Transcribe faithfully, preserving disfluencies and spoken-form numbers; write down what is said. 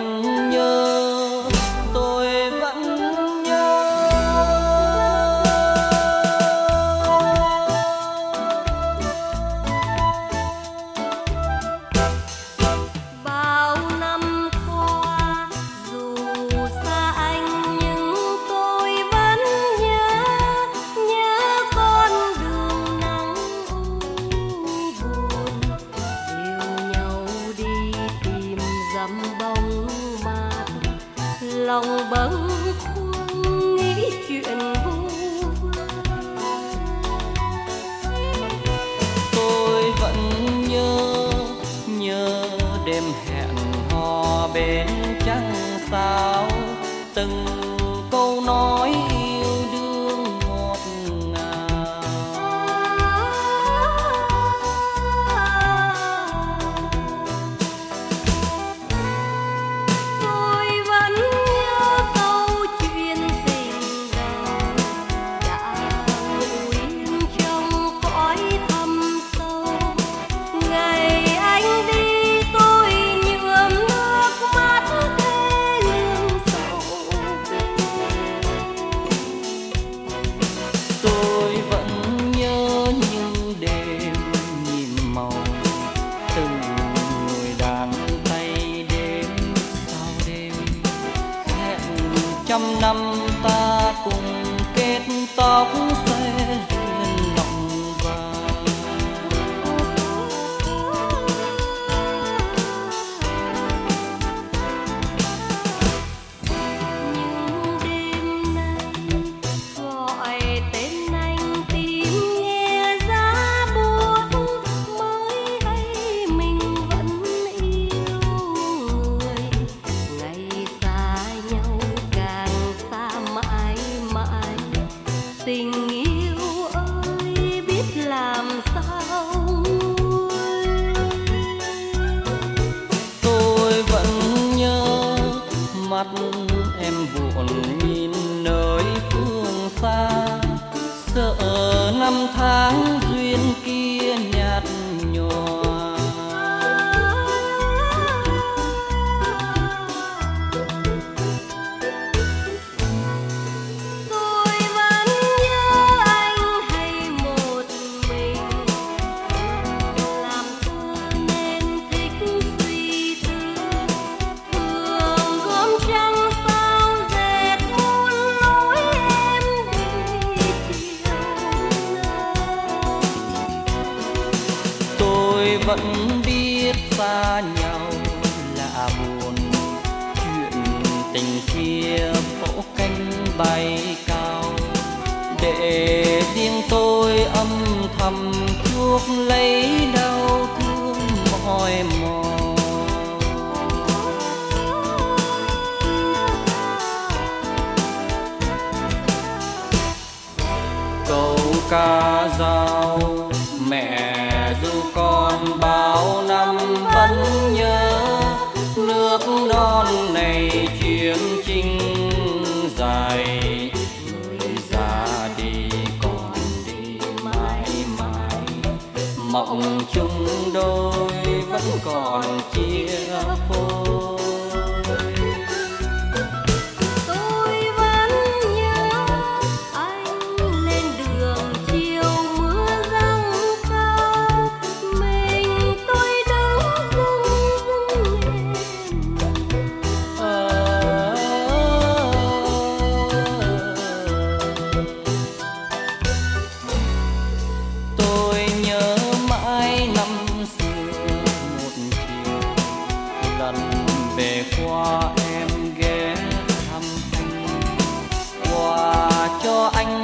vẫn nhớ, tôi vẫn nhớ. Bao năm qua dù xa anh nhưng tôi vẫn nhớ, nhớ con đường nắng u buồn, dìu nhau đi tìm dặm bóng mát, lòng bâng khuâng nghĩ chuyện vu vơ. Tôi vẫn nhớ, nhớ đêm hẹn hò bên trăng sao, từng câu nói yêu đương ngọt ngào. Tôi vẫn nhớ câu chuyện tình đầu đã ngủ yên trong cõi thâm sâu. Ngày anh đi tôi nhuộm nước mắt thê lương sầu. Tôi vẫn nhớ những đêm nhìn màu, từng người đàn tay đêm sau đêm, hẹn trăm năm ta cùng kết tóc sẽ duyên lòng vàng. Nhưng đêm nay gọi tên anh tìm nghe giá buốt, mới hay mình vẫn yêu người. Ngày xa nhau càng xa mãi mãi, tình yêu ơi biết làm sao nguôi. Tôi vẫn nhớ mắt em buồn nhìn nơi phương xa, sợ năm tháng duyên kia nhạt nhòa. Tôi vẫn nhớ anh hay một mình, làm thơ nên thích suy tư, thường gom trăng sao dệt muôn lối em đi chiều nào. Tôi vẫn biết xa nhau là buồn, chuyện tình kia vỗ cánh bay cao, để riêng tôi âm thầm chuốc lấy đau thương mỏi mòn. Câu ca dao mẹ ru con bao năm vẫn nhớ, nước non này chuyến chinh dài, người ra đi còn đi mãi mãi, mộng chung đôi vẫn còn chia phôi. Tôi vẫn nhớ anh lên đường chiều mưa giăng cao, mình tôi đứng dưng dưng Tôi nhớ mãi năm xưa một chiều, lần về qua em ghé thăm anh, quà cho anh